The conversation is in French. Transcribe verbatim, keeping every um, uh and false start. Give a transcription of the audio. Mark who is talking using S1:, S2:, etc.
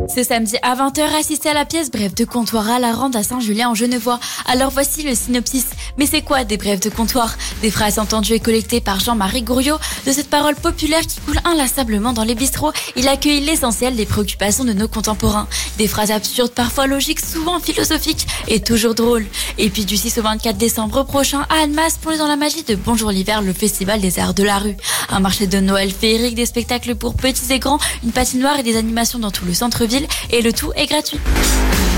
S1: Ce samedi à vingt heures, assistez à la pièce Brève de comptoir à la Rande à Saint-Julien-en-Genevois. Alors voici le synopsis. Mais c'est quoi des brèves de comptoir? Des phrases entendues et collectées par Jean-Marie Gouriot. De cette parole populaire qui coule inlassablement dans les bistrots, il accueille l'essentiel des préoccupations de nos contemporains. Des phrases absurdes, parfois logiques, souvent philosophiques et toujours drôles. Et puis du six au vingt-quatre décembre prochain, à Annemasse, plongez dans la magie de Bonjour l'hiver, le festival des arts de la rue. Un marché de Noël féerique, des spectacles pour petits et grands, une patinoire et des animations dans tout le centre-ville. Et le tout est gratuit.